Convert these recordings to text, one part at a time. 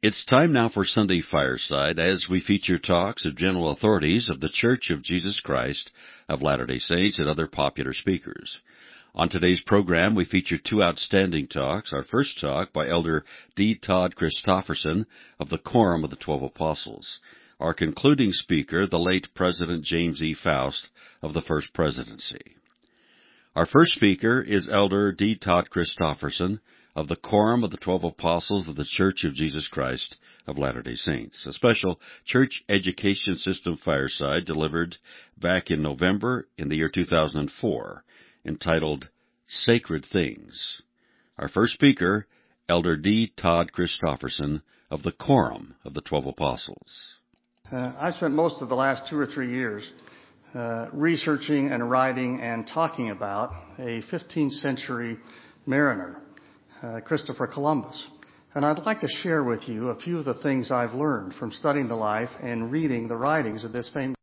It's time now for Sunday Fireside as we feature talks of general authorities of the Church of Jesus Christ of Latter-day Saints and other popular speakers. On today's program, we feature two outstanding talks. Our first talk by Elder D. Todd Christofferson of the Quorum of the 12 Apostles. Our concluding speaker, the late President James E. Faust of the First Presidency. Our first speaker is Elder D. Todd Christofferson of the Quorum of the 12 Apostles of the Church of Jesus Christ of Latter-day Saints, a special church education system fireside delivered back in November in the year 2004, entitled Sacred Things. Our first speaker, Elder D. Todd Christofferson of the Quorum of the 12 Apostles. I spent most of the last 2 or 3 years researching and writing and talking about a 15th century mariner, Christopher Columbus. And I'd like to share with you a few of the things I've learned from studying the life and reading the writings of this famous.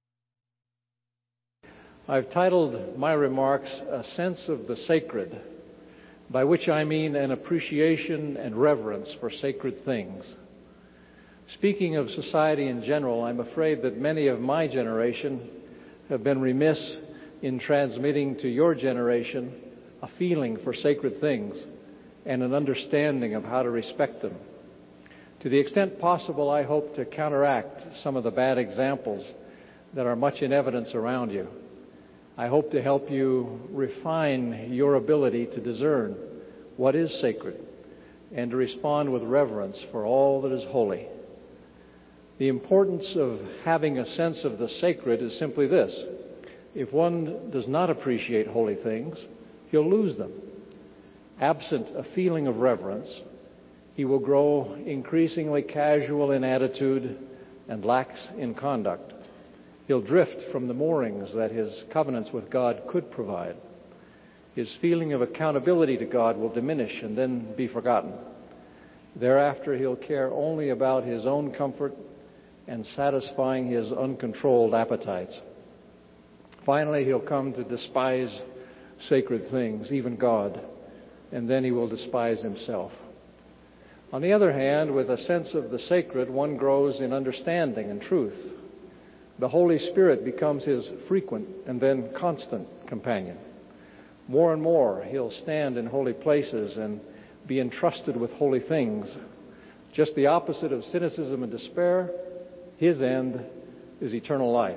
I've titled my remarks, A Sense of the Sacred, by which I mean an appreciation and reverence for sacred things. Speaking of society in general, I'm afraid that many of my generation have been remiss in transmitting to your generation a feeling for sacred things and an understanding of how to respect them. To the extent possible, I hope to counteract some of the bad examples that are much in evidence around you. I hope to help you refine your ability to discern what is sacred and to respond with reverence for all that is holy. The importance of having a sense of the sacred is simply this: if one does not appreciate holy things, he'll lose them. Absent a feeling of reverence, he will grow increasingly casual in attitude and lax in conduct. He'll drift from the moorings that his covenants with God could provide. His feeling of accountability to God will diminish and then be forgotten. Thereafter, he'll care only about his own comfort and satisfying his uncontrolled appetites. Finally, he'll come to despise sacred things, even God, and then he will despise himself. On the other hand, with a sense of the sacred, one grows in understanding and truth. The Holy Spirit becomes his frequent and then constant companion. More and more, he'll stand in holy places and be entrusted with holy things. Just the opposite of cynicism and despair, his end is eternal life.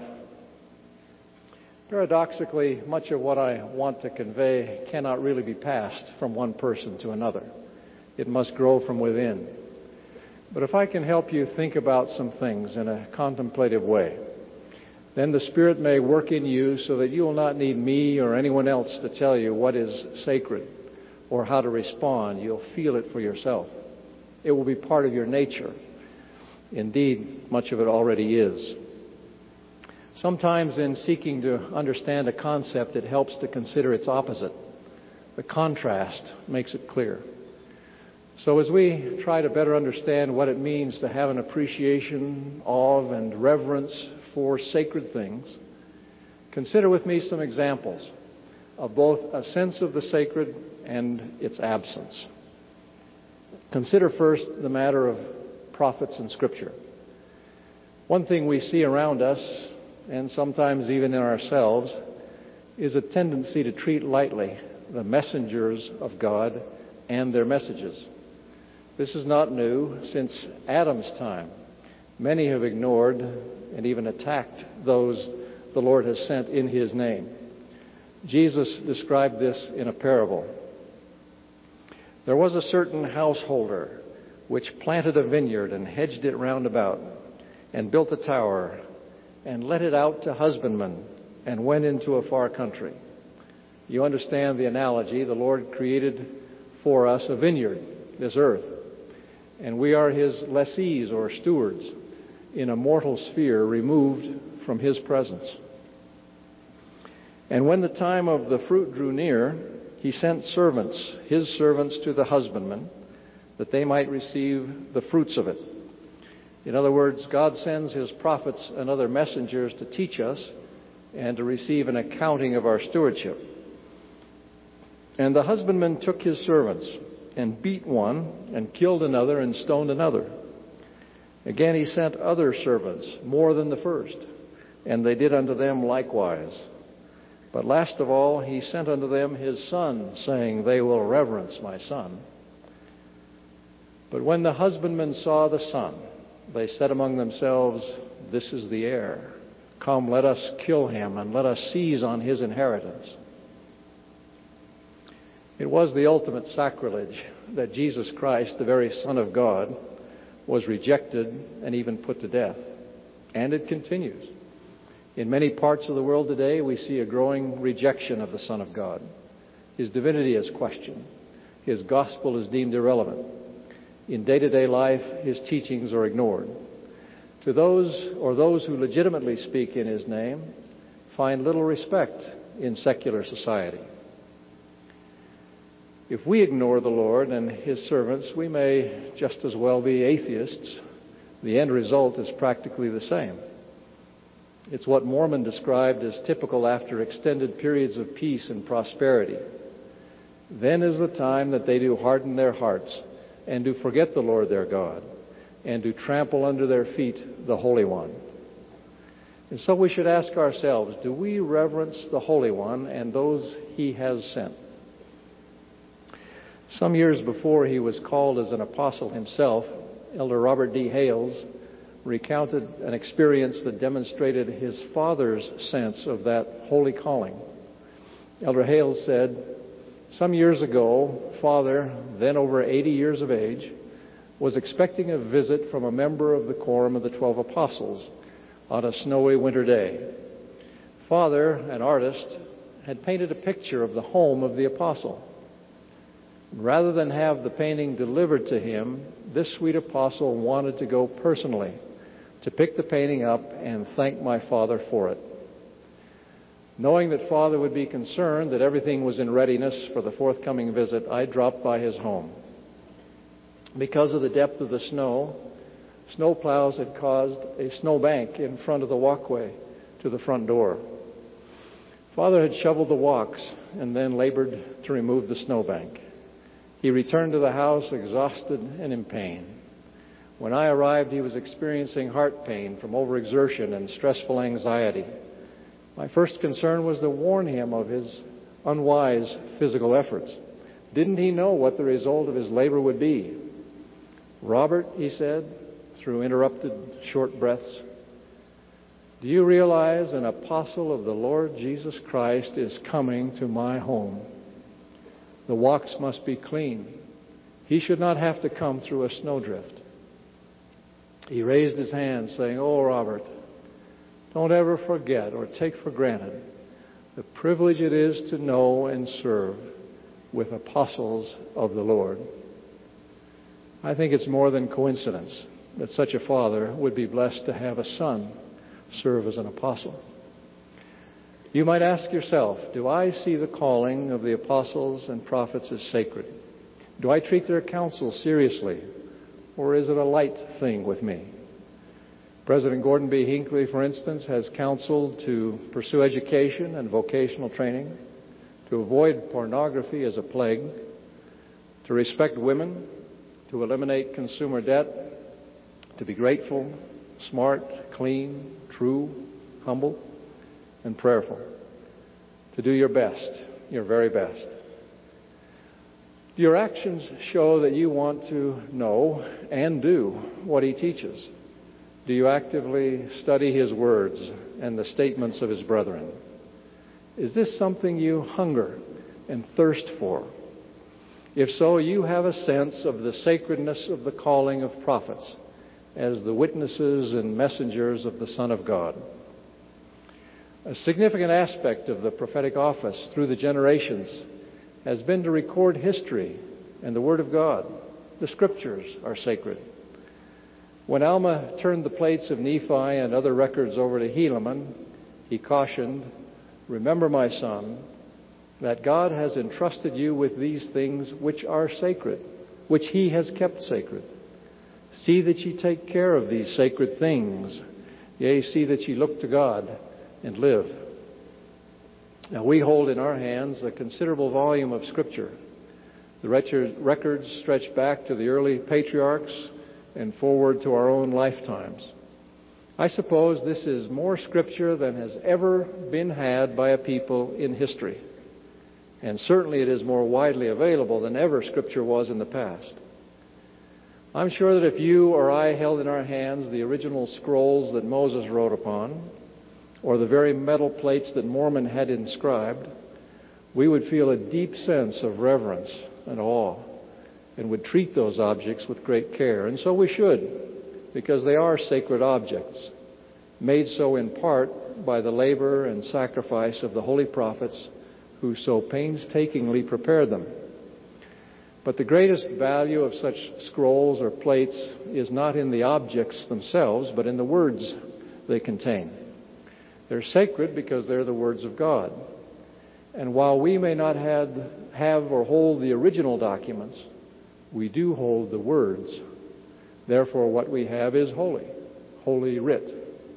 Paradoxically, much of what I want to convey cannot really be passed from one person to another. It must grow from within. But if I can help you think about some things in a contemplative way, then the Spirit may work in you so that you will not need me or anyone else to tell you what is sacred or how to respond. You'll feel it for yourself. It will be part of your nature. Indeed, much of it already is. Sometimes in seeking to understand a concept, it helps to consider its opposite. The contrast makes it clear. So as we try to better understand what it means to have an appreciation of and reverence for sacred things, consider with me some examples of both a sense of the sacred and its absence. Consider first the matter of prophets and Scripture. One thing we see around us, and sometimes even in ourselves, is a tendency to treat lightly the messengers of God and their messages. This is not new. Since Adam's time, many have ignored and even attacked those the Lord has sent in his name. Jesus described this in a parable. There was a certain householder which planted a vineyard and hedged it round about, and built a tower, and let it out to husbandmen, and went into a far country. You understand the analogy. The Lord created for us a vineyard, this earth, and we are his lessees or stewards in a mortal sphere removed from his presence. And when the time of the fruit drew near, he sent servants, his servants, to the husbandmen, that they might receive the fruits of it. In other words, God sends his prophets and other messengers to teach us and to receive an accounting of our stewardship. And the husbandman took his servants and beat one and killed another and stoned another. Again, he sent other servants, more than the first, and they did unto them likewise. But last of all, he sent unto them his Son, saying, They will reverence my Son. But when the husbandmen saw the Son, they said among themselves, This is the heir. Come, let us kill him, and let us seize on his inheritance. It was the ultimate sacrilege that Jesus Christ, the very Son of God, was rejected and even put to death. And it continues. In many parts of the world today, we see a growing rejection of the Son of God. His divinity is questioned. His gospel is deemed irrelevant. In day-to-day life, his teachings are ignored. To those who legitimately speak in his name, find little respect in secular society. If we ignore the Lord and his servants, we may just as well be atheists. The end result is practically the same. It's what Mormon described as typical after extended periods of peace and prosperity. Then is the time that they do harden their hearts and do forget the Lord their God and do trample under their feet the Holy One. And so we should ask ourselves, do we reverence the Holy One and those he has sent? Some years before he was called as an apostle himself, Elder Robert D. Hales recounted an experience that demonstrated his father's sense of that holy calling. Elder Hales said, Some years ago, Father, then over 80 years of age, was expecting a visit from a member of the Quorum of the 12 Apostles on a snowy winter day. Father, an artist, had painted a picture of the home of the apostle. Rather than have the painting delivered to him, this sweet apostle wanted to go personally to pick the painting up and thank my father for it. Knowing that Father would be concerned that everything was in readiness for the forthcoming visit, I dropped by his home. Because of the depth of the snow, snowplows had caused a snowbank in front of the walkway to the front door. Father had shoveled the walks and then labored to remove the snowbank. He returned to the house exhausted and in pain. When I arrived, he was experiencing heart pain from overexertion and stressful anxiety. My first concern was to warn him of his unwise physical efforts. Didn't he know what the result of his labor would be? Robert, he said, through interrupted short breaths, do you realize an apostle of the Lord Jesus Christ is coming to my home? The walks must be clean. He should not have to come through a snowdrift. He raised his hand, saying, Oh, Robert, don't ever forget or take for granted the privilege it is to know and serve with apostles of the Lord. I think it's more than coincidence that such a father would be blessed to have a son serve as an apostle. You might ask yourself, do I see the calling of the apostles and prophets as sacred? Do I treat their counsel seriously, or is it a light thing with me? President Gordon B. Hinckley, for instance, has counseled to pursue education and vocational training, to avoid pornography as a plague, to respect women, to eliminate consumer debt, to be grateful, smart, clean, true, humble, and prayerful, to do your best, your very best. Do your actions show that you want to know and do what he teaches? Do you actively study his words and the statements of his brethren? Is this something you hunger and thirst for? If so, you have a sense of the sacredness of the calling of prophets as the witnesses and messengers of the Son of God. A significant aspect of the prophetic office through the generations has been to record history and the Word of God. The Scriptures are sacred. When Alma turned the plates of Nephi and other records over to Helaman, he cautioned, remember, my son, that God has entrusted you with these things which are sacred, which he has kept sacred. See that ye take care of these sacred things. Yea, see that ye look to God and live. Now, we hold in our hands a considerable volume of Scripture. The records stretch back to the early patriarchs and forward to our own lifetimes. I suppose this is more Scripture than has ever been had by a people in history. And certainly it is more widely available than ever Scripture was in the past. I'm sure that if you or I held in our hands the original scrolls that Moses wrote upon, or the very metal plates that Mormon had inscribed, we would feel a deep sense of reverence and awe, and would treat those objects with great care. And so we should, because they are sacred objects, made so in part by the labor and sacrifice of the holy prophets who so painstakingly prepared them. But the greatest value of such scrolls or plates is not in the objects themselves, but in the words they contain. They're sacred because they're the words of God. And while we may not have or hold the original documents, we do hold the words. Therefore, what we have is holy, Holy Writ.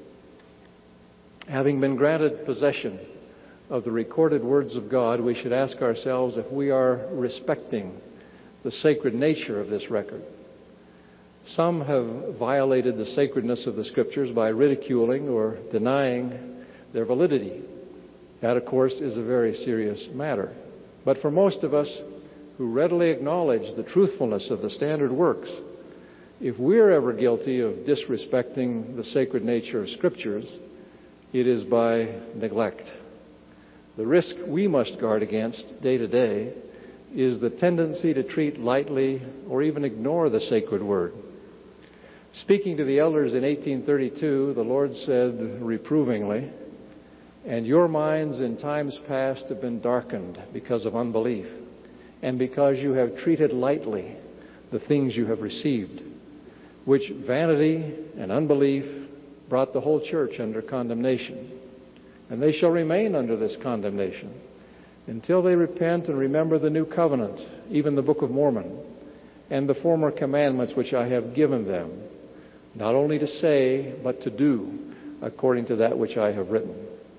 Having been granted possession of the recorded words of God, we should ask ourselves if we are respecting the sacred nature of this record. Some have violated the sacredness of the Scriptures by ridiculing or denying their validity. That, of course, is a very serious matter. But for most of us who readily acknowledge the truthfulness of the standard works, if we're ever guilty of disrespecting the sacred nature of Scriptures, it is by neglect. The risk we must guard against day to day is the tendency to treat lightly or even ignore the sacred word. Speaking to the elders in 1832, the Lord said reprovingly, "And your minds in times past have been darkened because of unbelief, and because you have treated lightly the things you have received, which vanity and unbelief brought the whole church under condemnation. And they shall remain under this condemnation until they repent and remember the new covenant, even the Book of Mormon, and the former commandments which I have given them, not only to say, but to do, according to that which I have written."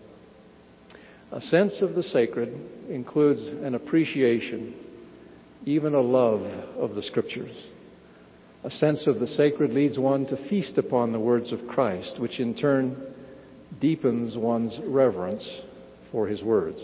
A sense of the sacred includes an appreciation, even a love of the Scriptures. A sense of the sacred leads one to feast upon the words of Christ, which in turn deepens one's reverence for His words.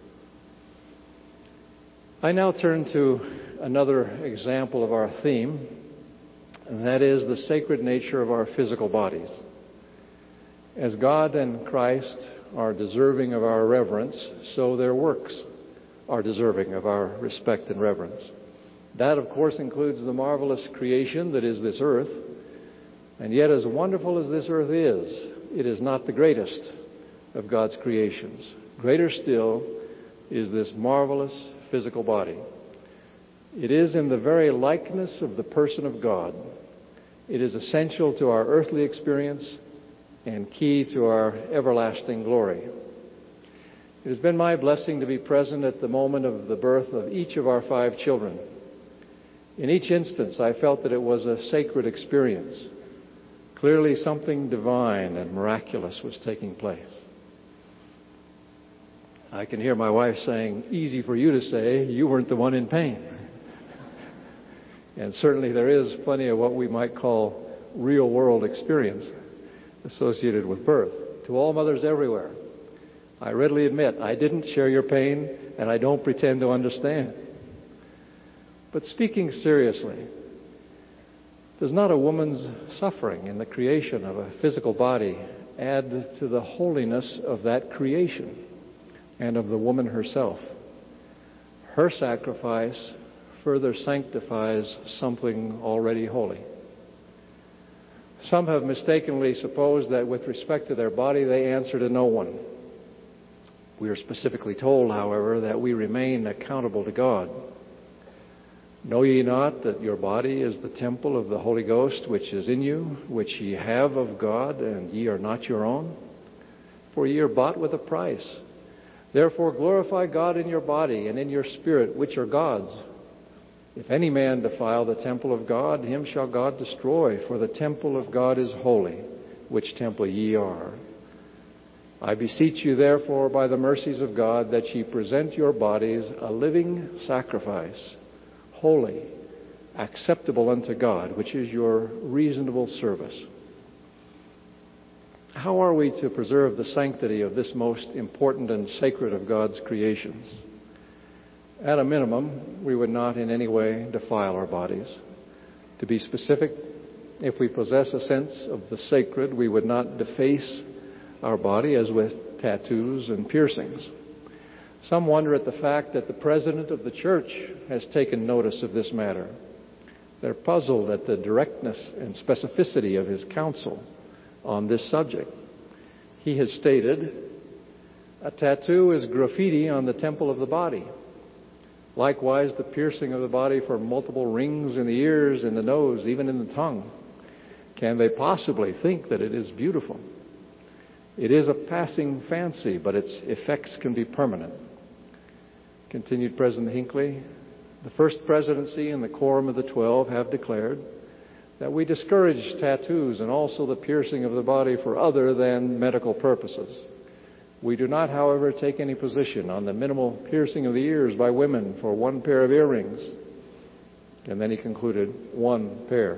I now turn to another example of our theme, and that is the sacred nature of our physical bodies. As God and Christ are deserving of our reverence, so their works are deserving of our respect and reverence. That, of course, includes the marvelous creation that is this earth. And yet, as wonderful as this earth is, it is not the greatest of God's creations. Greater still is this marvelous physical body. It is in the very likeness of the person of God. It is essential to our earthly experience and key to our everlasting glory. It has been my blessing to be present at the moment of the birth of each of our 5 children. In each instance, I felt that it was a sacred experience. Clearly, something divine and miraculous was taking place. I can hear my wife saying, "Easy for you to say, you weren't the one in pain." And certainly there is plenty of what we might call real-world experience associated with birth. To all mothers everywhere, I readily admit I didn't share your pain, and I don't pretend to understand. But speaking seriously, does not a woman's suffering in the creation of a physical body add to the holiness of that creation and of the woman herself? Her sacrifice further sanctifies something already holy. Some have mistakenly supposed that with respect to their body, they answer to no one. We are specifically told, however, that we remain accountable to God. "Know ye not that your body is the temple of the Holy Ghost, which is in you, which ye have of God, and ye are not your own? For ye are bought with a price. Therefore glorify God in your body and in your spirit, which are God's. If any man defile the temple of God, him shall God destroy, for the temple of God is holy, which temple ye are. I beseech you, therefore, by the mercies of God, that ye present your bodies a living sacrifice, holy, acceptable unto God, which is your reasonable service. How are we to preserve the sanctity of this most important and sacred of God's creations? At a minimum, we would not in any way defile our bodies. To be specific, if we possess a sense of the sacred, we would not deface our body as with tattoos and piercings. Some wonder at the fact that the President of the Church has taken notice of this matter. They're puzzled at the directness and specificity of his counsel on this subject. He has stated, a tattoo is graffiti on the temple of the body. Likewise, the piercing of the body for multiple rings in the ears, in the nose, even in the tongue. Can they possibly think that it is beautiful? It is a passing fancy, but its effects can be permanent. Continued President Hinckley, the First Presidency and the Quorum of the 12 have declared that we discourage tattoos and also the piercing of the body for other than medical purposes. We do not, however, take any position on the minimal piercing of the ears by women for one pair of earrings. And then he concluded, one pair.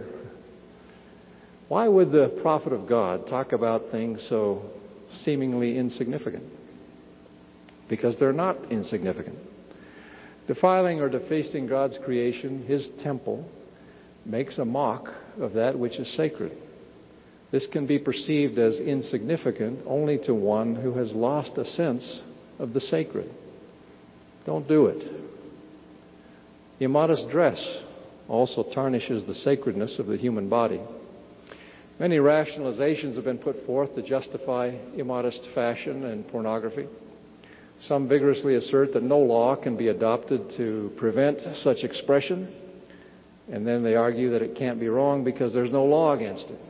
Why would the prophet of God talk about things so seemingly insignificant? Because they're not insignificant. Defiling or defacing God's creation, His temple, makes a mock of that which is sacred. This can be perceived as insignificant only to one who has lost a sense of the sacred. Don't do it. Immodest dress also tarnishes the sacredness of the human body. Many rationalizations have been put forth to justify immodest fashion and pornography. Some vigorously assert that no law can be adopted to prevent such expression, and then they argue that it can't be wrong because there's no law against it.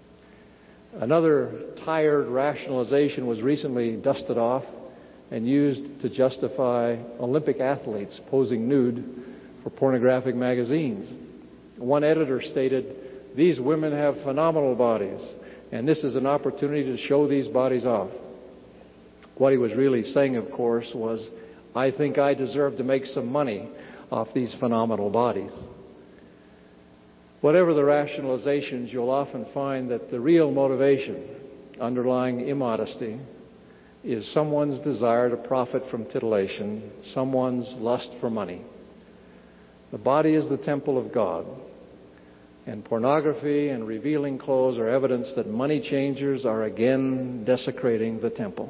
Another tired rationalization was recently dusted off and used to justify Olympic athletes posing nude for pornographic magazines. One editor stated, "These women have phenomenal bodies, and this is an opportunity to show these bodies off." What he was really saying, of course, was, "I think I deserve to make some money off these phenomenal bodies." Whatever the rationalizations, you'll often find that the real motivation underlying immodesty is someone's desire to profit from titillation, someone's lust for money. The body is the temple of God, and pornography and revealing clothes are evidence that money changers are again desecrating the temple.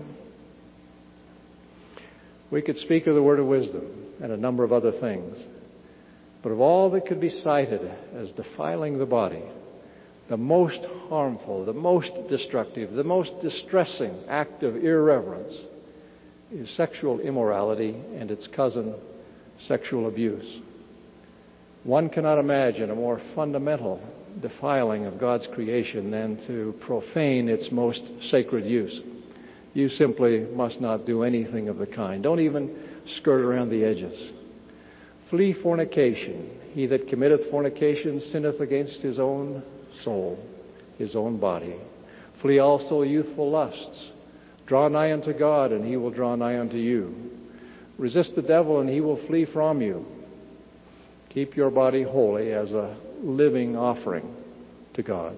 We could speak of the word of wisdom and a number of other things. But of all that could be cited as defiling the body, the most harmful, the most destructive, the most distressing act of irreverence is sexual immorality and its cousin, sexual abuse. One cannot imagine a more fundamental defiling of God's creation than to profane its most sacred use. You simply must not do anything of the kind. Don't even skirt around the edges. Flee fornication. He that committeth fornication sinneth against his own soul, his own body. Flee also youthful lusts. Draw nigh unto God, and He will draw nigh unto you. Resist the devil, and he will flee from you. Keep your body holy as a living offering to God.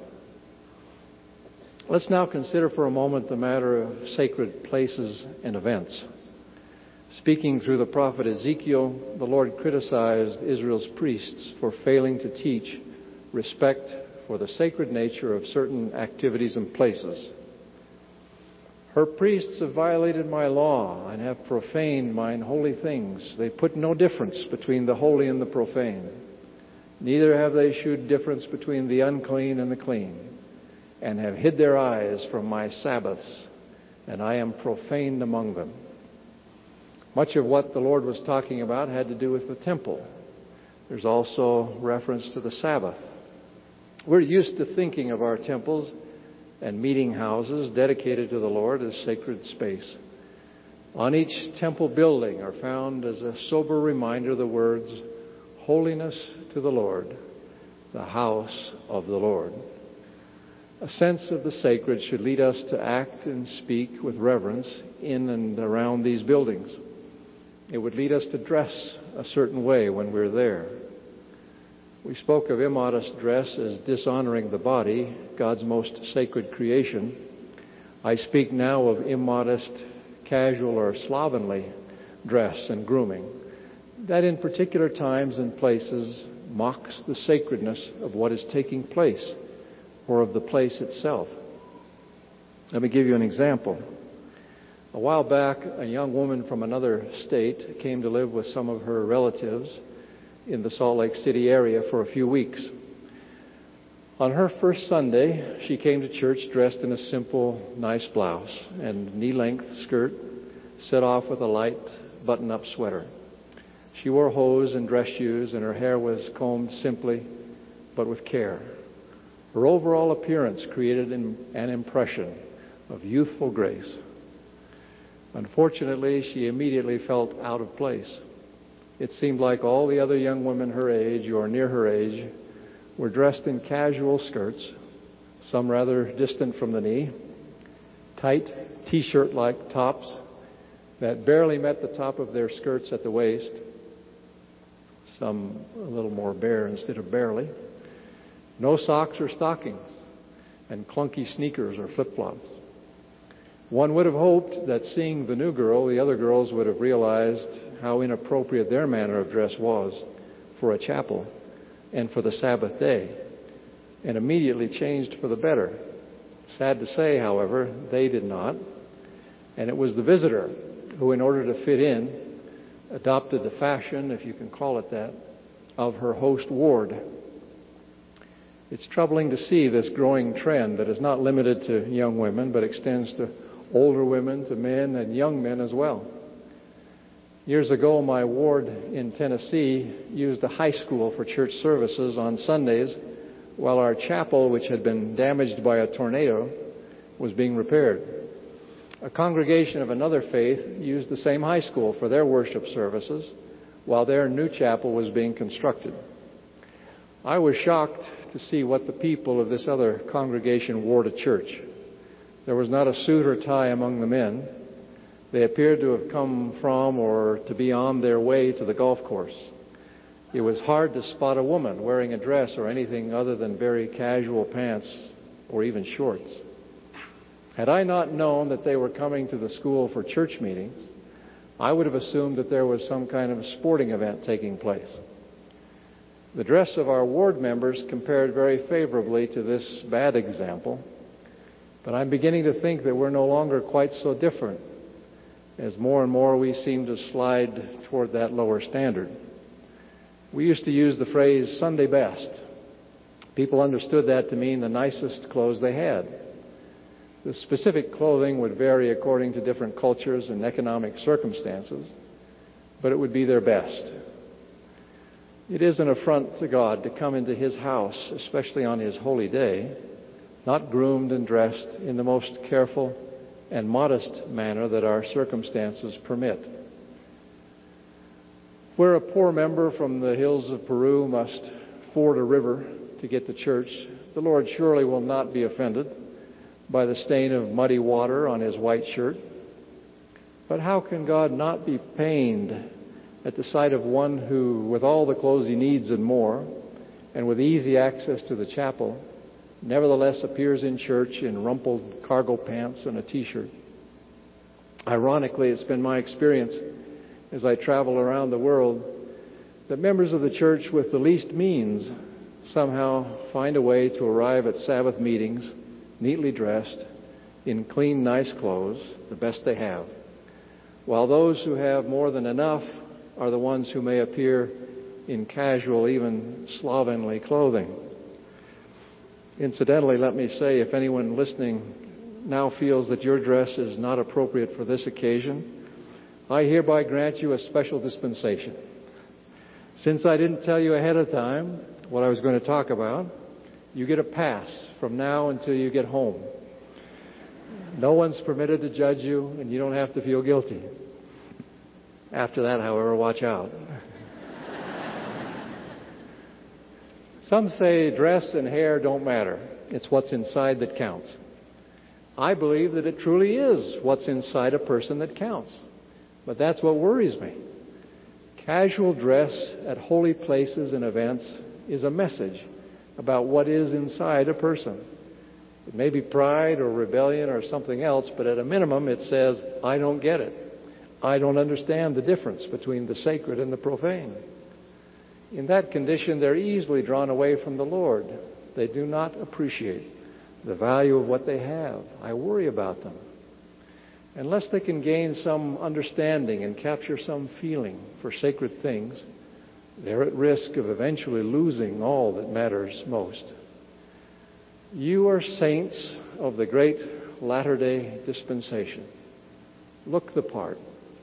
Let's now consider for a moment the matter of sacred places and events. Speaking through the prophet Ezekiel, the Lord criticized Israel's priests for failing to teach respect for the sacred nature of certain activities and places. Her priests have violated my law and have profaned mine holy things. They put no difference between the holy and the profane. Neither have they shewed difference between the unclean and the clean, and have hid their eyes from my Sabbaths, and I am profaned among them. Much of what the Lord was talking about had to do with the temple. There's also reference to the Sabbath. We're used to thinking of our temples and meeting houses dedicated to the Lord as sacred space. On each temple building are found as a sober reminder the words, "Holiness to the Lord, the house of the Lord." A sense of the sacred should lead us to act and speak with reverence in and around these buildings. It would lead us to dress a certain way when we're there. We spoke of immodest dress as dishonoring the body, God's most sacred creation. I speak now of immodest, casual, or slovenly dress and grooming that in particular times and places mocks the sacredness of what is taking place or of the place itself. Let me give you an example. A while back, a young woman from another state came to live with some of her relatives in the Salt Lake City area for a few weeks. On her first Sunday, she came to church dressed in a simple, nice blouse and knee-length skirt set off with a light button-up sweater. She wore hose and dress shoes, and her hair was combed simply but with care. Her overall appearance created an impression of youthful grace. Unfortunately, she immediately felt out of place. It seemed like all the other young women her age or near her age were dressed in casual skirts, some rather distant from the knee, tight t-shirt-like tops that barely met the top of their skirts at the waist, some a little more bare instead of barely, no socks or stockings, and clunky sneakers or flip-flops. One would have hoped that seeing the new girl, the other girls would have realized how inappropriate their manner of dress was for a chapel and for the Sabbath day, and immediately changed for the better. Sad to say, however, they did not, and it was the visitor who, in order to fit in, adopted the fashion, if you can call it that, of her host ward. It's troubling to see this growing trend that is not limited to young women, but extends to older women, to men, and young men as well. Years ago, my ward in Tennessee used a high school for church services on Sundays, while our chapel, which had been damaged by a tornado, was being repaired. A congregation of another faith used the same high school for their worship services, while their new chapel was being constructed. I was shocked to see what the people of this other congregation wore to church. There was not a suit or tie among the men. They appeared to have come from or to be on their way to the golf course. It was hard to spot a woman wearing a dress or anything other than very casual pants or even shorts. Had I not known that they were coming to the school for church meetings, I would have assumed that there was some kind of sporting event taking place. The dress of our ward members compared very favorably to this bad example, but I'm beginning to think that we're no longer quite so different, as more and more we seem to slide toward that lower standard. We used to use the phrase Sunday best. People understood that to mean the nicest clothes they had. The specific clothing would vary according to different cultures and economic circumstances, but it would be their best. It is an affront to God to come into His house, especially on His holy day, not groomed and dressed in the most careful and modest manner that our circumstances permit. Where a poor member from the hills of Peru must ford a river to get to church, the Lord surely will not be offended by the stain of muddy water on his white shirt. But how can God not be pained at the sight of one who, with all the clothes he needs and more, and with easy access to the chapel, nevertheless appears in church in rumpled cargo pants and a t-shirt? Ironically, it's been my experience as I travel around the world that members of the church with the least means somehow find a way to arrive at Sabbath meetings neatly dressed in clean, nice clothes, the best they have, while those who have more than enough are the ones who may appear in casual, even slovenly clothing. Incidentally, let me say, if anyone listening now feels that your dress is not appropriate for this occasion, I hereby grant you a special dispensation. Since I didn't tell you ahead of time what I was going to talk about, you get a pass from now until you get home. No one's permitted to judge you, and you don't have to feel guilty. After that, however, watch out. Some say dress and hair don't matter. It's what's inside that counts. I believe that it truly is what's inside a person that counts. But that's what worries me. Casual dress at holy places and events is a message about what is inside a person. It may be pride or rebellion or something else, but at a minimum it says, I don't get it. I don't understand the difference between the sacred and the profane. In that condition, they're easily drawn away from the Lord. They do not appreciate the value of what they have. I worry about them. Unless they can gain some understanding and capture some feeling for sacred things, they're at risk of eventually losing all that matters most. You are saints of the great latter-day dispensation. Look the part.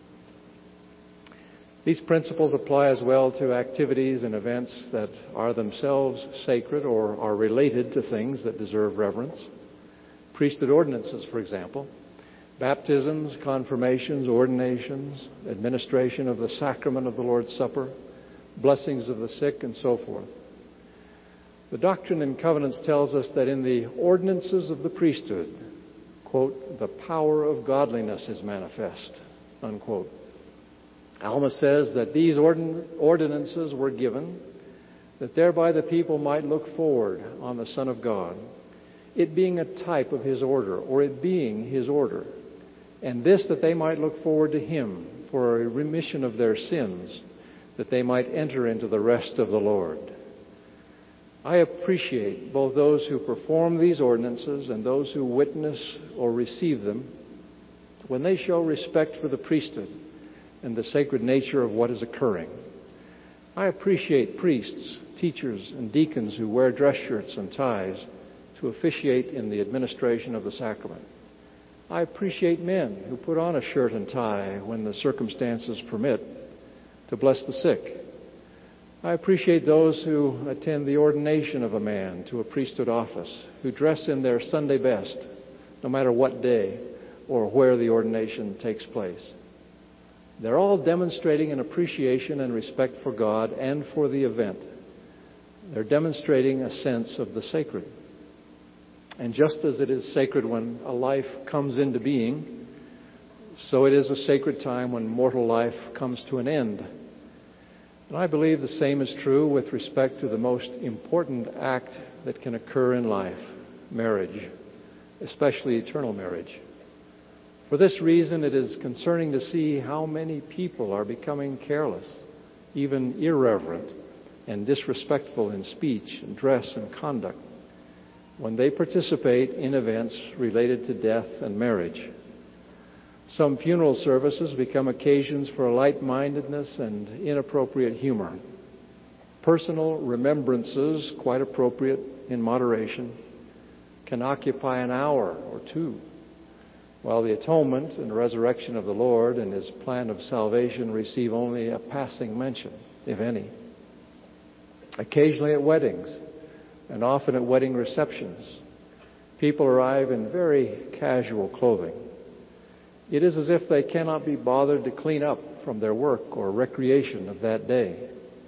These principles apply as well to activities and events that are themselves sacred or are related to things that deserve reverence. Priesthood ordinances, for example, baptisms, confirmations, ordinations, administration of the sacrament of the Lord's Supper, blessings of the sick, and so forth. The Doctrine and Covenants tells us that in the ordinances of the priesthood, quote, the power of godliness is manifest, unquote. Alma says that these ordinances were given that thereby the people might look forward on the Son of God, it being a type of His order, or it being His order, and this that they might look forward to Him for a remission of their sins, that they might enter into the rest of the Lord. I appreciate both those who perform these ordinances and those who witness or receive them when they show respect for the priesthood and the sacred nature of what is occurring. I appreciate priests, teachers, and deacons who wear dress shirts and ties to officiate in the administration of the sacrament. I appreciate men who put on a shirt and tie when the circumstances permit to bless the sick. I appreciate those who attend the ordination of a man to a priesthood office, who dress in their Sunday best, no matter what day or where the ordination takes place. They're all demonstrating an appreciation and respect for God and for the event. They're demonstrating a sense of the sacred. And just as it is sacred when a life comes into being, so it is a sacred time when mortal life comes to an end. And I believe the same is true with respect to the most important act that can occur in life, marriage, especially eternal marriage. For this reason, it is concerning to see how many people are becoming careless, even irreverent, and disrespectful in speech and dress and conduct when they participate in events related to death and marriage. Some funeral services become occasions for light-mindedness and inappropriate humor. Personal remembrances, quite appropriate in moderation, can occupy an hour or two, while the atonement and resurrection of the Lord and His plan of salvation receive only a passing mention, if any. Occasionally at weddings, and often at wedding receptions, people arrive in very casual clothing. It is as if they cannot be bothered to clean up from their work or recreation of that day.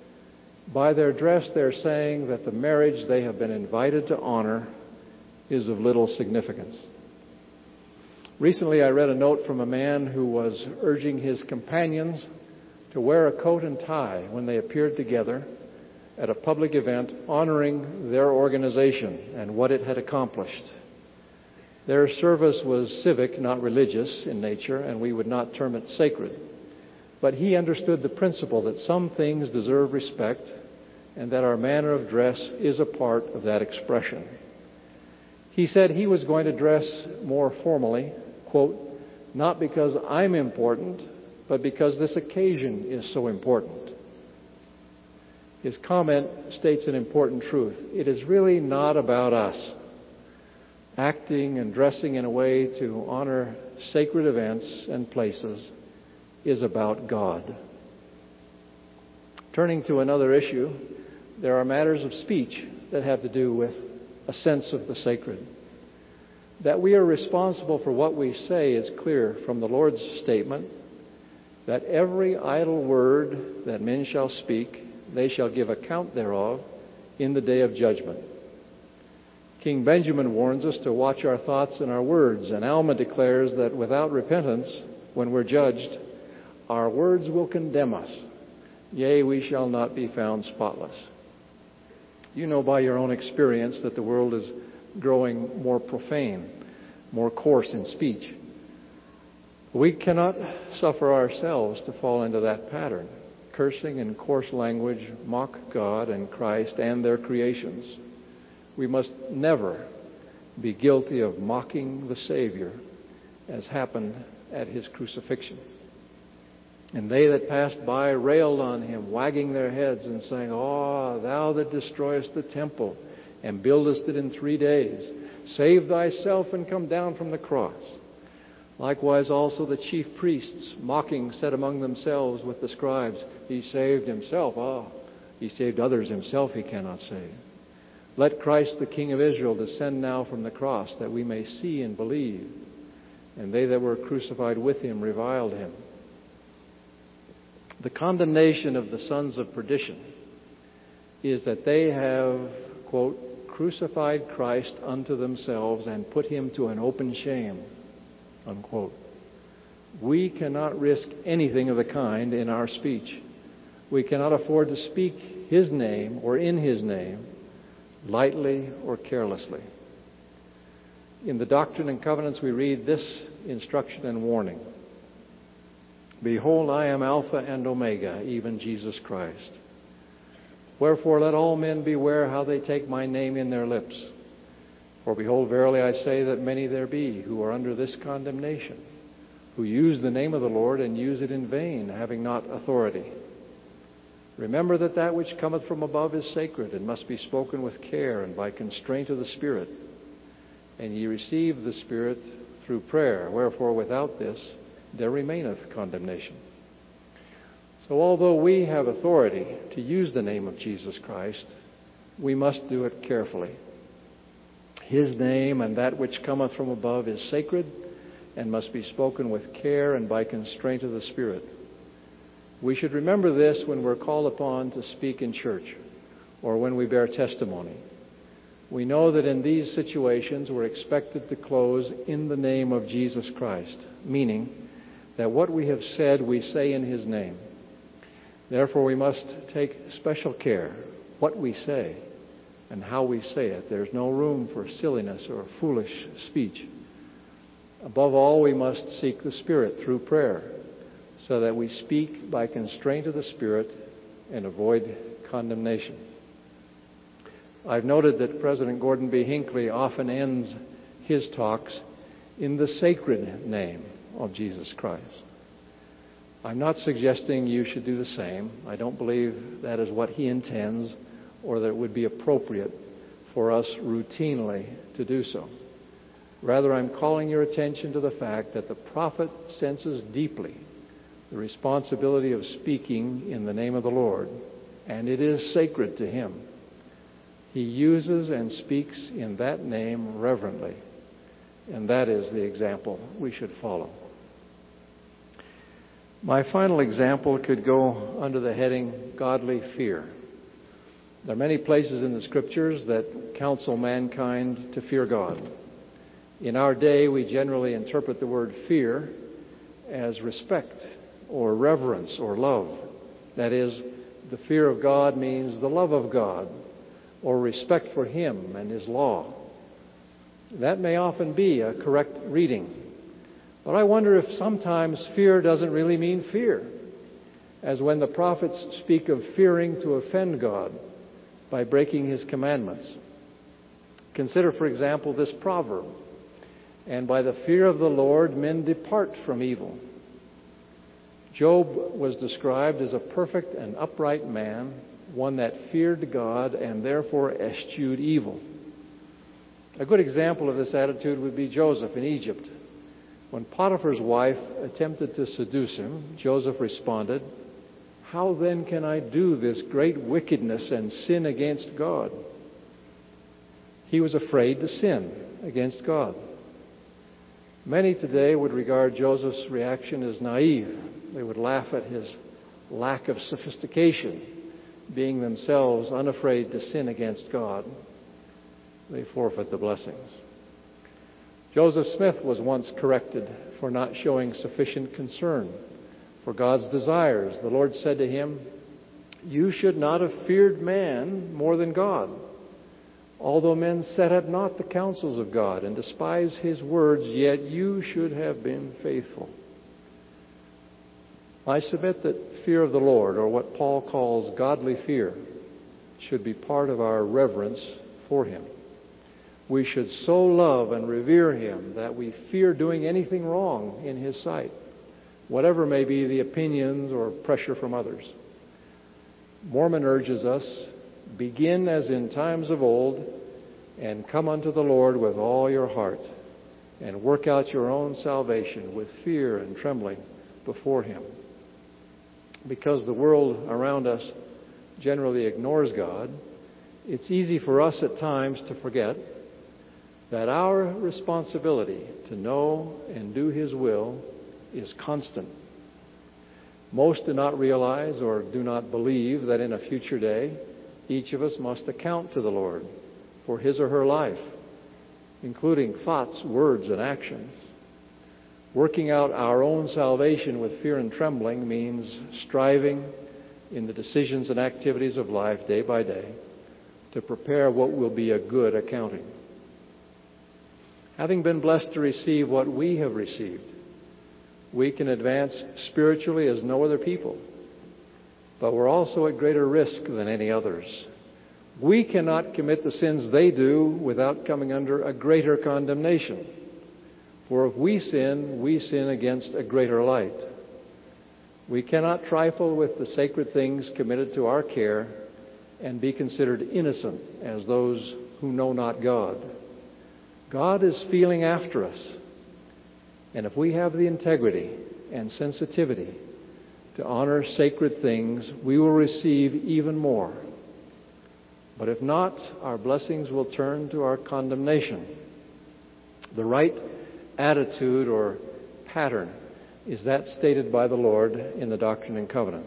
By their dress, they're saying that the marriage they have been invited to honor is of little significance. Recently, I read a note from a man who was urging his companions to wear a coat and tie when they appeared together at a public event honoring their organization and what it had accomplished. Their service was civic, not religious in nature, and we would not term it sacred. But he understood the principle that some things deserve respect and that our manner of dress is a part of that expression. He said he was going to dress more formally, quote, not because I'm important, but because this occasion is so important. His comment states an important truth. It is really not about us. Acting and dressing in a way to honor sacred events and places is about God. Turning to another issue, there are matters of speech that have to do with a sense of the sacred. That we are responsible for what we say is clear from the Lord's statement that every idle word that men shall speak, they shall give account thereof in the day of judgment. King Benjamin warns us to watch our thoughts and our words, and Alma declares that without repentance, when we're judged, our words will condemn us. Yea, we shall not be found spotless. You know by your own experience that the world is growing more profane, more coarse in speech. We cannot suffer ourselves to fall into that pattern. Cursing and coarse language mock God and Christ and their creations. We must never be guilty of mocking the Savior, as happened at his crucifixion. And they that passed by railed on him, wagging their heads and saying, "Oh, thou that destroyest the temple and buildest it in 3 days, save thyself and come down from the cross." Likewise also the chief priests, mocking, said among themselves with the scribes, "He saved himself. He saved others, himself he cannot save. Let Christ the King of Israel descend now from the cross, that we may see and believe." And they that were crucified with him reviled him. The condemnation of the sons of perdition is that they have, quote, crucified Christ unto themselves and put him to an open shame, unquote. We cannot risk anything of the kind in our speech. We cannot afford to speak his name or in his name lightly or carelessly. In the Doctrine and Covenants we read this instruction and warning. "Behold, I am Alpha and Omega, even Jesus Christ. Wherefore let all men beware how they take my name in their lips. For behold, verily I say that many there be who are under this condemnation, who use the name of the Lord and use it in vain, having not authority. Remember that that which cometh from above is sacred, and must be spoken with care and by constraint of the Spirit. And ye receive the Spirit through prayer, wherefore without this there remaineth condemnation." So although we have authority to use the name of Jesus Christ, we must do it carefully. His name and that which cometh from above is sacred and must be spoken with care and by constraint of the Spirit. We should remember this when we're called upon to speak in church or when we bear testimony. We know that in these situations we're expected to close in the name of Jesus Christ, meaning that what we have said we say in his name. Therefore we must take special care what we say and how we say it. There's no room for silliness or foolish speech. Above all, we must seek the Spirit through prayer so that we speak by constraint of the Spirit and avoid condemnation. I've noted that President Gordon B. Hinckley often ends his talks in the sacred name of Jesus Christ. I'm not suggesting you should do the same. I don't believe that is what he intends or that it would be appropriate for us routinely to do so. Rather, I'm calling your attention to the fact that the prophet senses deeply the responsibility of speaking in the name of the Lord, and it is sacred to him. He uses and speaks in that name reverently, and that is the example we should follow. My final example could go under the heading godly fear. There are many places in the Scriptures that counsel mankind to fear God. In our day, we generally interpret the word fear as respect or reverence or love. That is, the fear of God means the love of God or respect for him and his law. That may often be a correct reading. But I wonder if sometimes fear doesn't really mean fear, as when the prophets speak of fearing to offend God by breaking his commandments. Consider, for example, this proverb, "And by the fear of the Lord men depart from evil." Job was described as a perfect and upright man, one that feared God and therefore eschewed evil. A good example of this attitude would be Joseph in Egypt. When Potiphar's wife attempted to seduce him, Joseph responded, "How then can I do this great wickedness and sin against God?" He was afraid to sin against God. Many today would regard Joseph's reaction as naive. They would laugh at his lack of sophistication, being themselves unafraid to sin against God. They forfeit the blessings. Joseph Smith was once corrected for not showing sufficient concern for God's desires. The Lord said to him, "You should not have feared man more than God, Although men set at naught the counsels of God and despise His words, yet you should have been faithful. I submit that fear of the Lord, or what Paul calls godly fear, should be part of our reverence for Him. We should so love and revere Him that we fear doing anything wrong in His sight, whatever may be the opinions or pressure from others. Mormon urges us, begin as in times of old, and come unto the Lord with all your heart, and work out your own salvation with fear and trembling before Him. Because the world around us generally ignores God, it's easy for us at times to forget that our responsibility to know and do His will is constant. Most do not realize or do not believe that in a future day, each of us must account to the Lord for his or her life, including thoughts, words, and actions. Working out our own salvation with fear and trembling means striving in the decisions and activities of life day by day to prepare what will be a good accounting. Having been blessed to receive what we have received, we can advance spiritually as no other people, but we're also at greater risk than any others. We cannot commit the sins they do without coming under a greater condemnation. For if we sin against a greater light. We cannot trifle with the sacred things committed to our care and be considered innocent as those who know not God. God is feeling after us. And if we have the integrity and sensitivity to honor sacred things, we will receive even more. But if not, our blessings will turn to our condemnation. The right attitude or pattern is that stated by the Lord in the Doctrine and Covenants.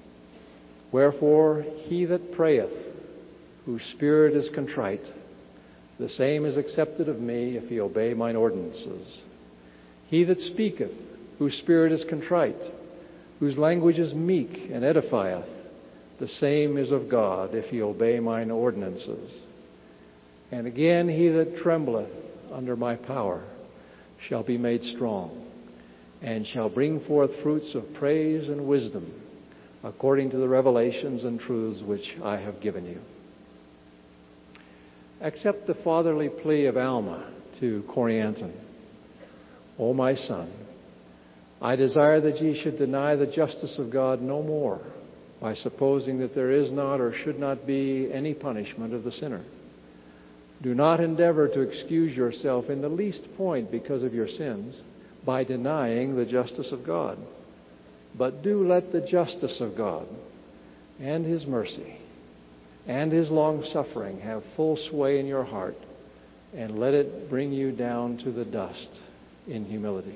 Wherefore, he that prayeth, whose spirit is contrite, the same is accepted of me if he obey mine ordinances. He that speaketh, whose spirit is contrite, whose language is meek and edifieth, the same is of God if he obey mine ordinances. And again, he that trembleth under my power shall be made strong, and shall bring forth fruits of praise and wisdom, according to the revelations and truths which I have given you. Accept the fatherly plea of Alma to Corianton. O my son, I desire that ye should deny the justice of God no more, by supposing that there is not or should not be any punishment of the sinner. Do not endeavor to excuse yourself in the least point because of your sins by denying the justice of God. But do let the justice of God and His mercy and His long-suffering have full sway in your heart, and let it bring you down to the dust in humility.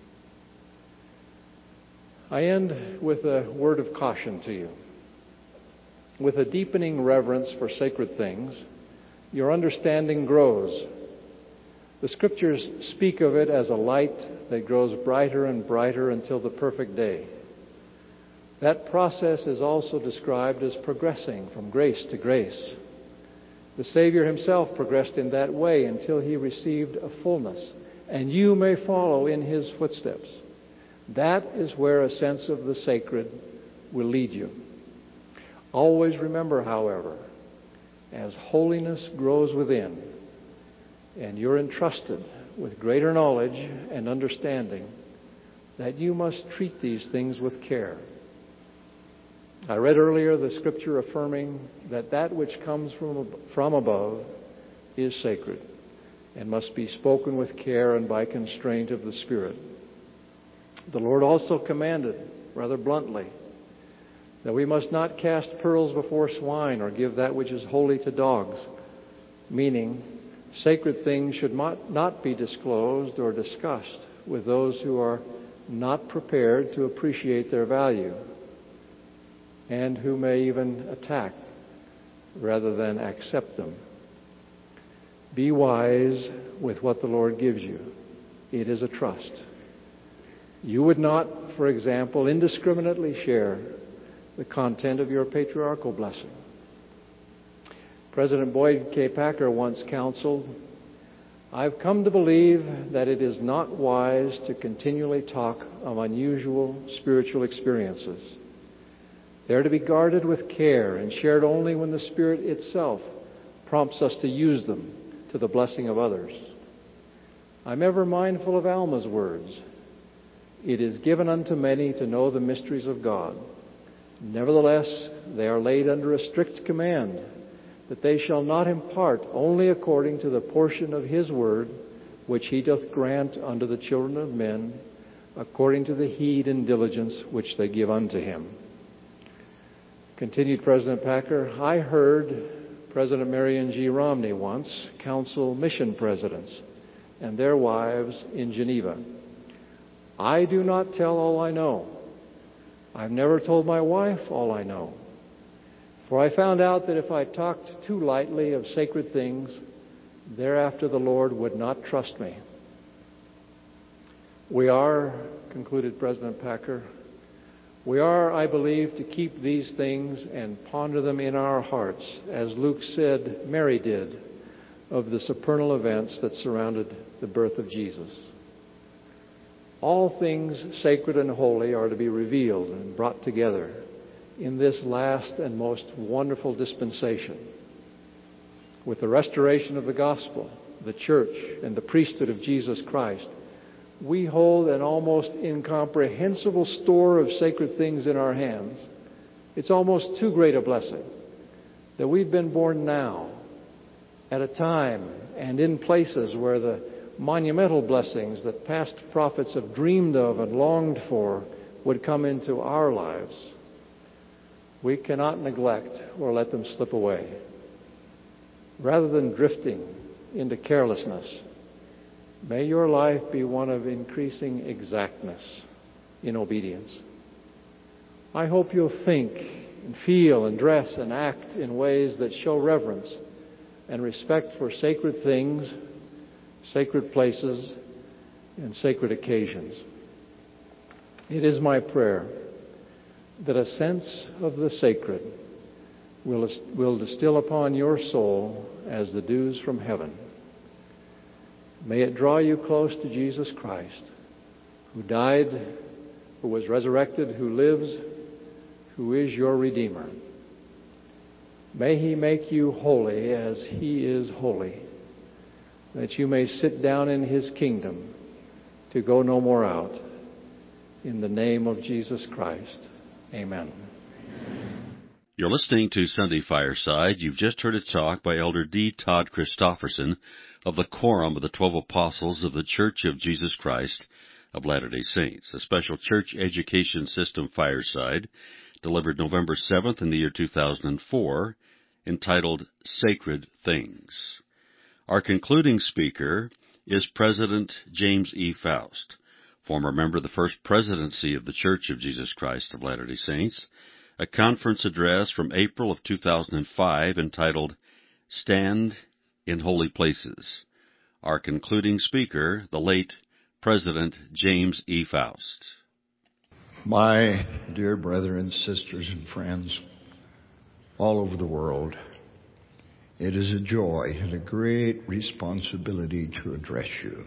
I end with a word of caution to you. With a deepening reverence for sacred things, your understanding grows. The Scriptures speak of it as a light that grows brighter and brighter until the perfect day. That process is also described as progressing from grace to grace. The Savior Himself progressed in that way until He received a fullness, and you may follow in His footsteps. That is where a sense of the sacred will lead you. Always remember, however, as holiness grows within, and you're entrusted with greater knowledge and understanding, that you must treat these things with care. I read earlier the Scripture affirming that that which comes from above is sacred and must be spoken with care and by constraint of the Spirit. The Lord also commanded, rather bluntly, that we must not cast pearls before swine or give that which is holy to dogs, meaning sacred things should not be disclosed or discussed with those who are not prepared to appreciate their value and who may even attack rather than accept them. Be wise with what the Lord gives you. It is a trust. You would not, for example, indiscriminately share the content of your patriarchal blessing. President Boyd K. Packer once counseled, "I've come to believe that it is not wise to continually talk of unusual spiritual experiences. They are to be guarded with care and shared only when the Spirit itself prompts us to use them to the blessing of others. I'm ever mindful of Alma's words. It is given unto many to know the mysteries of God. Nevertheless, they are laid under a strict command, that they shall not impart only according to the portion of His word, which He doth grant unto the children of men, according to the heed and diligence which they give unto Him." Continued President Packer, "I heard President Marion G. Romney once counsel mission presidents and their wives in Geneva. I do not tell all I know. I've never told my wife all I know. For I found out that if I talked too lightly of sacred things, thereafter the Lord would not trust me. We are," concluded President Packer, "we are, I believe, to keep these things and ponder them in our hearts, as Luke said Mary did of the supernal events that surrounded the birth of Jesus. All things sacred and holy are to be revealed and brought together in this last and most wonderful dispensation. With the restoration of the gospel, the church, and the priesthood of Jesus Christ, we hold an almost incomprehensible store of sacred things in our hands. It's almost too great a blessing that we've been born now, at a time and in places where the monumental blessings that past prophets have dreamed of and longed for would come into our lives. We cannot neglect or let them slip away. Rather than drifting into carelessness, may your life be one of increasing exactness in obedience. I hope you'll think and feel and dress and act in ways that show reverence and respect for sacred things, sacred places, and sacred occasions. It is my prayer that a sense of the sacred will distill upon your soul as the dews from heaven. May it draw you close to Jesus Christ, who died, who was resurrected, who lives, who is your Redeemer. May He make you holy as He is holy, that you may sit down in His kingdom to go no more out. In the name of Jesus Christ, amen. You're listening to Sunday Fireside. You've just heard a talk by Elder D. Todd Christofferson of the Quorum of the 12 Apostles of the Church of Jesus Christ of Latter-day Saints, a special church education system fireside delivered November 7th in the year 2004, entitled Sacred Things. Our concluding speaker is President James E. Faust, former member of the First Presidency of the Church of Jesus Christ of Latter-day Saints, a conference address from April of 2005 entitled Stand in Holy Places. Our concluding speaker, the late President James E. Faust. My dear brethren, sisters, and friends all over the world, it is a joy and a great responsibility to address you.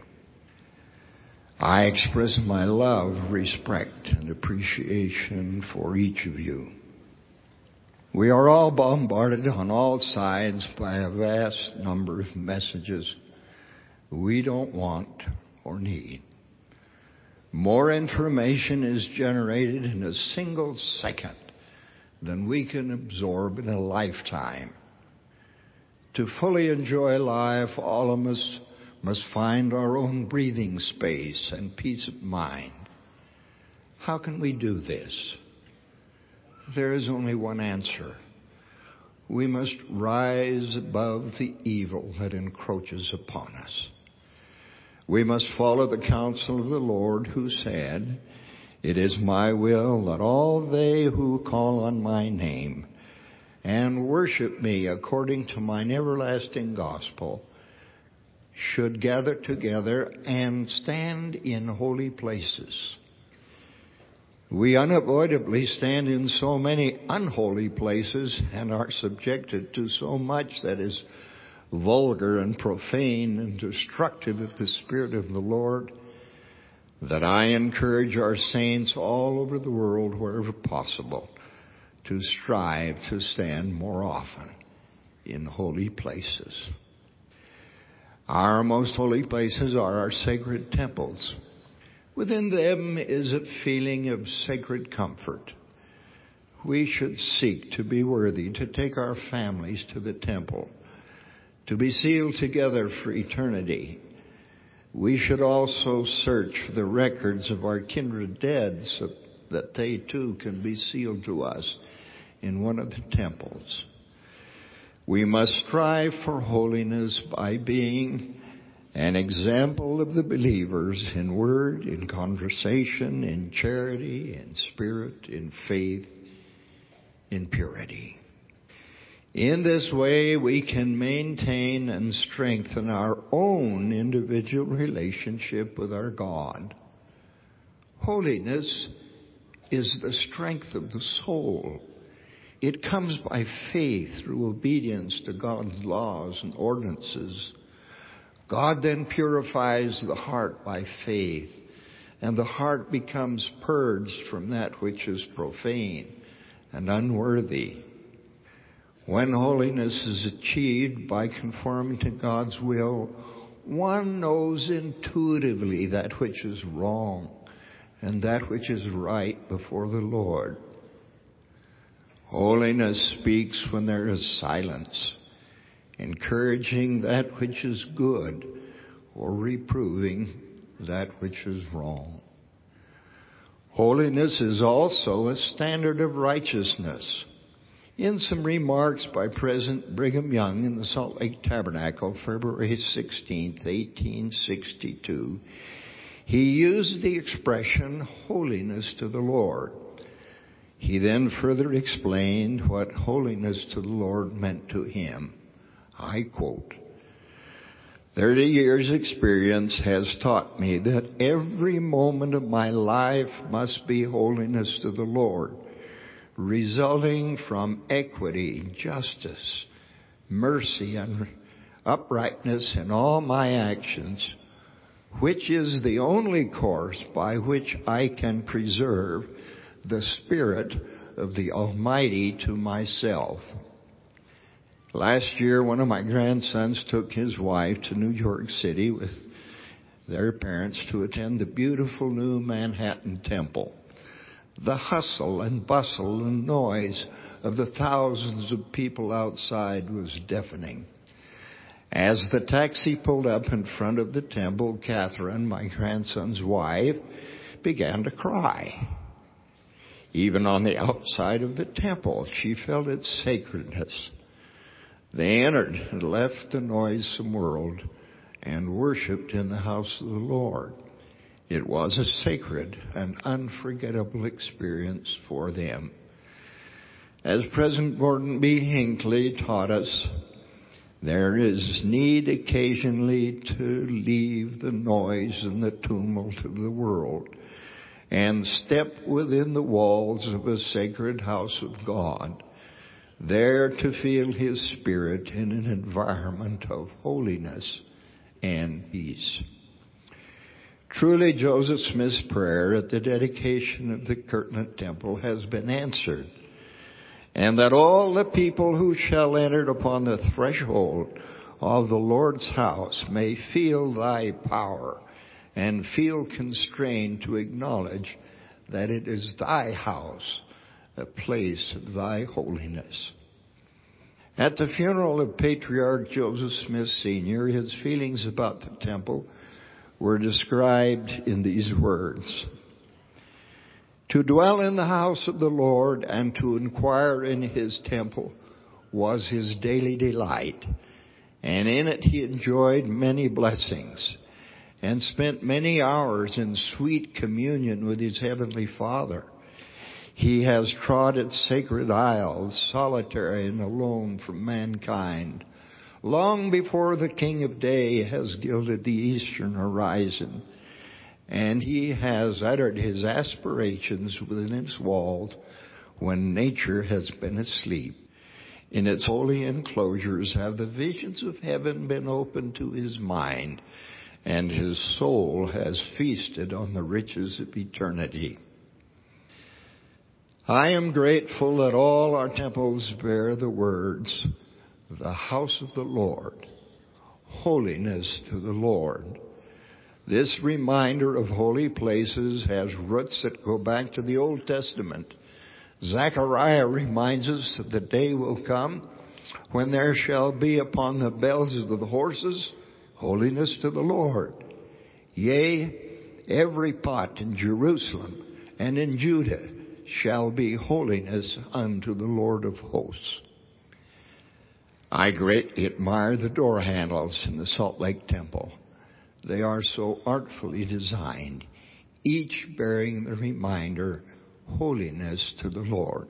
I express my love, respect, and appreciation for each of you. We are all bombarded on all sides by a vast number of messages we don't want or need. More information is generated in a single second than we can absorb in a lifetime. To fully enjoy life, all of us must find our own breathing space and peace of mind. How can we do this? There is only one answer. We must rise above the evil that encroaches upon us. We must follow the counsel of the Lord, who said, "It is my will that all they who call on my name and worship me according to mine everlasting gospel should gather together and stand in holy places." We unavoidably stand in so many unholy places and are subjected to so much that is vulgar and profane and destructive of the Spirit of the Lord, that I encourage our saints all over the world, wherever possible, to strive to stand more often in holy places. Our most holy places are our sacred temples. Within them is a feeling of sacred comfort. We should seek to be worthy to take our families to the temple, to be sealed together for eternity. We should also search for the records of our kindred dead so that they too can be sealed to us in one of the temples. We must strive for holiness by being an example of the believers in word, in conversation, in charity, in spirit, in faith, in purity. In this way, we can maintain and strengthen our own individual relationship with our God. Holiness is the strength of the soul. It comes by faith through obedience to God's laws and ordinances. God then purifies the heart by faith, and the heart becomes purged from that which is profane and unworthy. When holiness is achieved by conforming to God's will, one knows intuitively that which is wrong and that which is right before the Lord. Holiness speaks when there is silence, encouraging that which is good or reproving that which is wrong. Holiness is also a standard of righteousness. In some remarks by President Brigham Young in the Salt Lake Tabernacle, February 16, 1862, he used the expression holiness to the Lord. He then further explained what holiness to the Lord meant to him. I quote, 30 years' experience has taught me that every moment of my life must be holiness to the Lord, resulting from equity, justice, mercy, and uprightness in all my actions, which is the only course by which I can preserve the Spirit of the Almighty to myself. Last year, one of my grandsons took his wife to New York City with their parents to attend the beautiful new Manhattan Temple. The hustle and bustle and noise of the thousands of people outside was deafening. As the taxi pulled up in front of the temple, Catherine, my grandson's wife, began to cry. Even on the outside of the temple, she felt its sacredness. They entered and left the noisome world and worshipped in the house of the Lord. It was a sacred and unforgettable experience for them. As President Gordon B. Hinckley taught us, there is need occasionally to leave the noise and the tumult of the world and step within the walls of a sacred house of God, there to feel His Spirit in an environment of holiness and peace. Truly, Joseph Smith's prayer at the dedication of the Kirtland Temple has been answered, and that all the people who shall enter upon the threshold of the Lord's house may feel thy power and feel constrained to acknowledge that it is thy house, a place of thy holiness. At the funeral of Patriarch Joseph Smith Sr., his feelings about the temple were described in these words. To dwell in the house of the Lord and to inquire in His temple was his daily delight, and in it he enjoyed many blessings and spent many hours in sweet communion with his heavenly Father. He has trod its sacred aisles, solitary and alone from mankind, long before the King of Day has gilded the eastern horizon. and He has uttered His aspirations within its walls when nature has been asleep. In its holy enclosures have the visions of heaven been opened to His mind, and His soul has feasted on the riches of eternity. I am grateful that all our temples bear the words, "The house of the Lord, holiness to the Lord." This reminder of holy places has roots that go back to the Old Testament. Zechariah reminds us that the day will come when there shall be upon the bells of the horses holiness to the Lord. Yea, every pot in Jerusalem and in Judah shall be holiness unto the Lord of hosts. I greatly admire the door handles in the Salt Lake Temple. They are so artfully designed, each bearing the reminder, holiness to the Lord.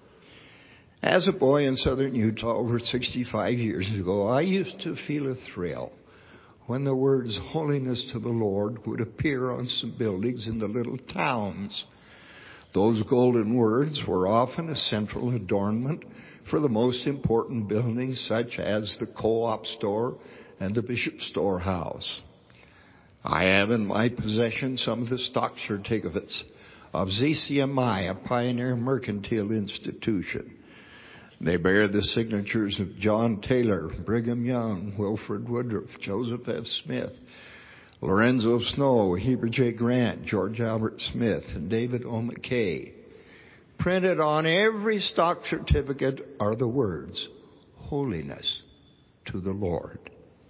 As a boy in southern Utah over 65 years ago, I used to feel a thrill when the words holiness to the Lord would appear on some buildings in the little towns. Those golden words were often a central adornment for the most important buildings such as the Co-op store and the Bishop Storehouse. I have in my possession some of the stock certificates of ZCMI, a pioneer mercantile institution. They bear the signatures of John Taylor, Brigham Young, Wilford Woodruff, Joseph F. Smith, Lorenzo Snow, Heber J. Grant, George Albert Smith, and David O. McKay. Printed on every stock certificate are the words, holiness to the Lord.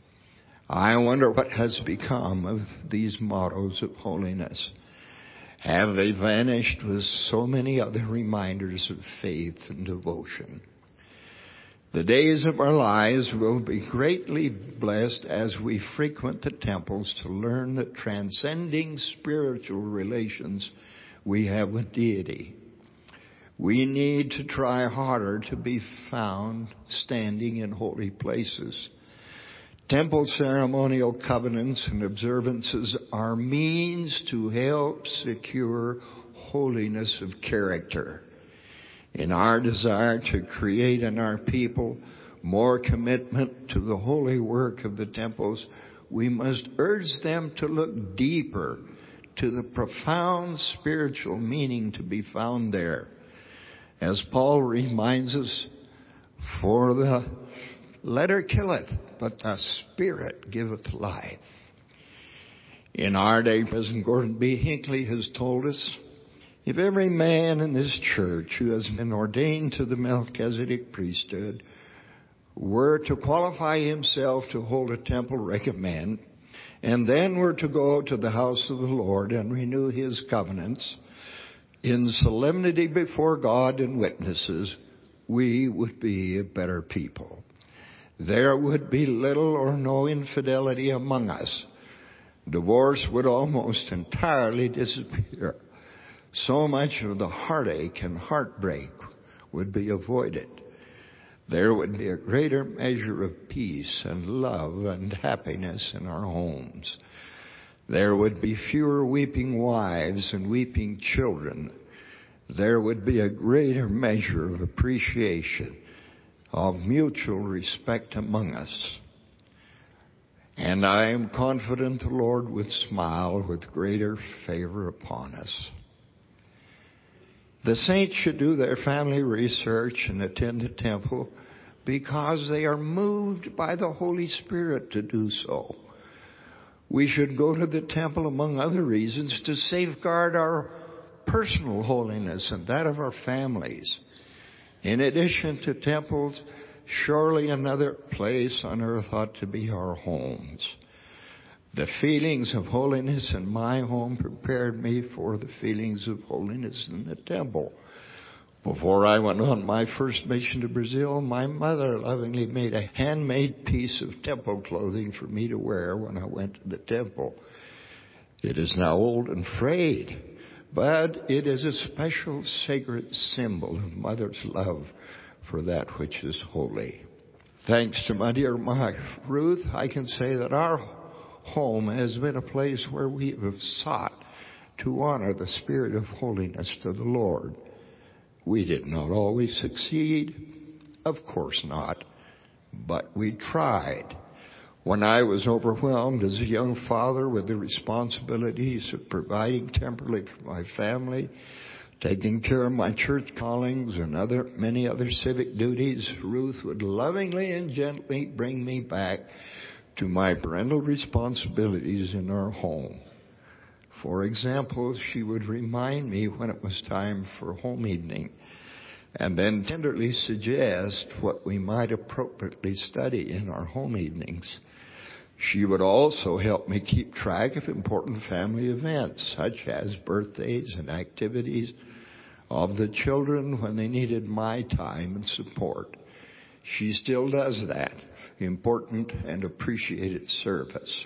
I wonder what has become of these mottos of holiness. Have they vanished with so many other reminders of faith and devotion? The days of our lives will be greatly blessed as we frequent the temples to learn the transcending spiritual relations we have with deity. We need to try harder to be found standing in holy places. Temple ceremonial covenants and observances are means to help secure holiness of character. In our desire to create in our people more commitment to the holy work of the temples, we must urge them to look deeper to the profound spiritual meaning to be found there. As Paul reminds us, for the letter killeth, but the Spirit giveth life. In our day, President Gordon B. Hinckley has told us, if every man in this church who has been ordained to the Melchizedek priesthood were to qualify himself to hold a temple recommend, and then were to go to the house of the Lord and renew his covenants in solemnity before God and witnesses, we would be a better people. There would be little or no infidelity among us. Divorce would almost entirely disappear. So much of the heartache and heartbreak would be avoided. There would be a greater measure of peace and love and happiness in our homes. There would be fewer weeping wives and weeping children. There would be a greater measure of appreciation, of mutual respect among us. And I am confident the Lord would smile with greater favor upon us. The saints should do their family research and attend the temple because they are moved by the Holy Spirit to do so. We should go to the temple, among other reasons, to safeguard our personal holiness and that of our families. In addition to temples, surely another place on earth ought to be our homes. The feelings of holiness in my home prepared me for the feelings of holiness in the temple. Before I went on my first mission to Brazil, my mother lovingly made a handmade piece of temple clothing for me to wear when I went to the temple. It is now old and frayed, but it is a special sacred symbol of Mother's love for that which is holy. Thanks to my dear wife, Ruth, I can say that our home has been a place where we have sought to honor the spirit of holiness to the Lord. We did not always succeed. Of course not. But we tried. When I was overwhelmed as a young father with the responsibilities of providing temporarily for my family, taking care of my church callings and many other civic duties, Ruth would lovingly and gently bring me back to my parental responsibilities in our home. For example, she would remind me when it was time for home evening, and then tenderly suggest what we might appropriately study in our home evenings. She would also help me keep track of important family events, such as birthdays and activities of the children when they needed my time and support. She still does that, important and appreciated service.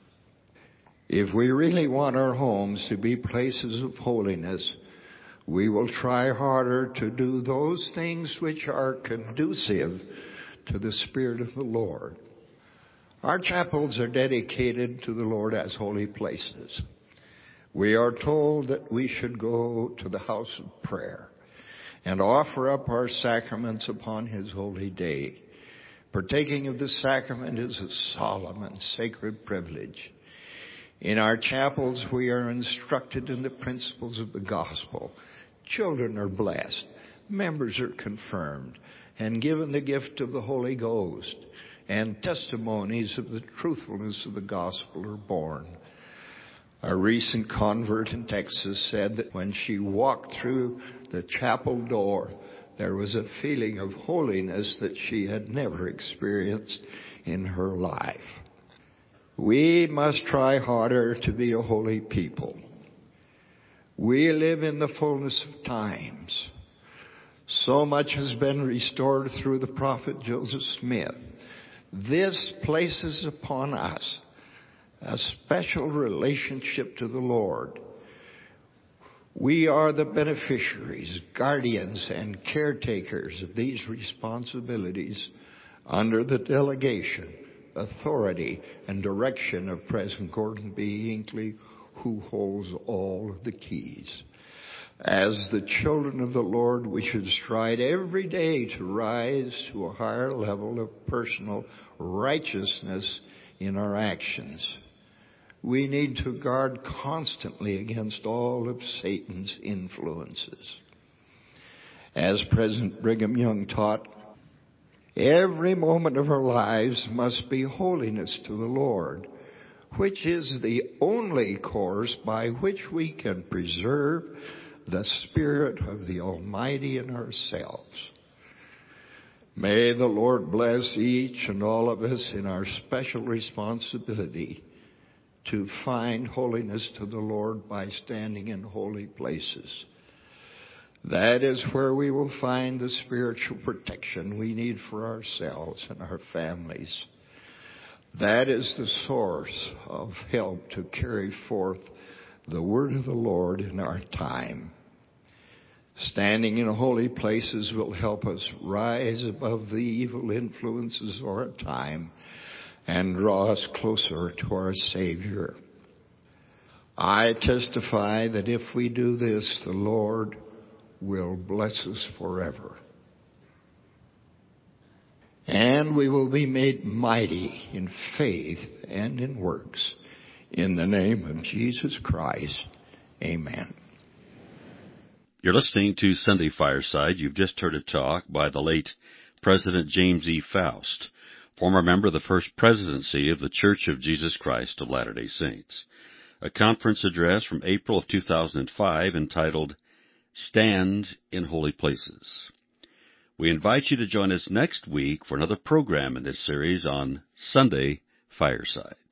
If we really want our homes to be places of holiness, we will try harder to do those things which are conducive to the Spirit of the Lord. Our chapels are dedicated to the Lord as holy places. We are told that we should go to the house of prayer and offer up our sacraments upon His holy day. Partaking of the sacrament is a solemn and sacred privilege. In our chapels, we are instructed in the principles of the gospel. Children are blessed, members are confirmed, and given the gift of the Holy Ghost, and testimonies of the truthfulness of the gospel are born. A recent convert in Texas said that when she walked through the chapel door, there was a feeling of holiness that she had never experienced in her life. We must try harder to be a holy people. We live in the fullness of times. So much has been restored through the prophet Joseph Smith. This places upon us a special relationship to the Lord. We are the beneficiaries, guardians, and caretakers of these responsibilities under the delegation, authority, and direction of President Gordon B. Hinckley, who holds all of the keys. As the children of the Lord, we should strive every day to rise to a higher level of personal righteousness in our actions. We need to guard constantly against all of Satan's influences. As President Brigham Young taught, every moment of our lives must be holiness to the Lord, which is the only course by which we can preserve the Spirit of the Almighty in ourselves. May the Lord bless each and all of us in our special responsibility to find holiness to the Lord by standing in holy places. That is where we will find the spiritual protection we need for ourselves and our families. That is the source of help to carry forth the word of the Lord in our time. Standing in holy places will help us rise above the evil influences of our time and draw us closer to our Savior. I testify that if we do this, the Lord will bless us forever. And we will be made mighty in faith and in works. In the name of Jesus Christ, amen. You're listening to Sunday Fireside. You've just heard a talk by the late President James E. Faust, former member of the First Presidency of the Church of Jesus Christ of Latter-day Saints. A conference address from April of 2005 entitled Stand in Holy Places. We invite you to join us next week for another program in this series on Sunday Fireside.